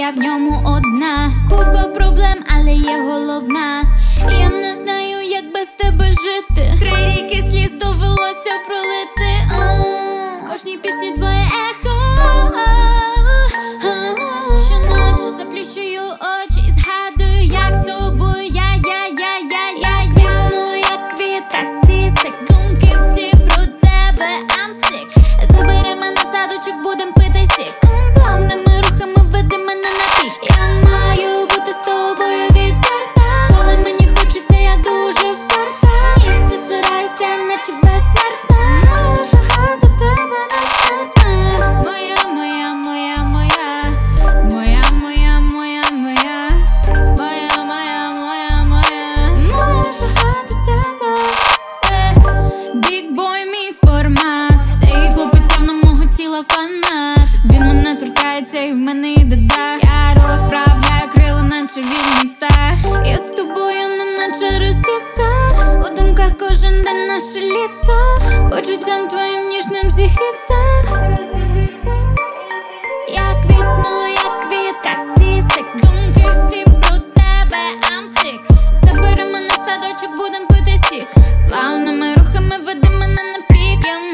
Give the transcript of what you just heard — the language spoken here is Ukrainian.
я в ньому одна. Купа проблем, але є головна. Я не знаю, як без тебе жити. 3 ріки сліз довелося пролити. В кожній пісні твоє ехо. Щоночі заплющую очі і згадую, як з тобою я квітну, як квітка. Ці секундки всі про тебе, I'm sick. Забери мене в садочок, будем пити сік. Плавними рухами веди мене на пік. Я маю бути з тобою відверта. Коли мені хочеться, я дуже вперта. Ні, засираюся, наче безсмертна. Моя жага до тебе нестерпна. Моя жага до тебе. Бікбой мій формат. Цей хлопець явно мого тіла фанат. Він мене торкається і в мене йде дах. Я розправляю крила, наче вільний птах. Я з тобою, не наче розсіта. У думках кожен день наше літо. Почуттям твоїм ніжним зігріта. Я квітну, як квітка. Ці секундки всі про тебе, I'm sick. Забери мене в садочок, будем пити сік. Плавними рухами веди мене на пік. Я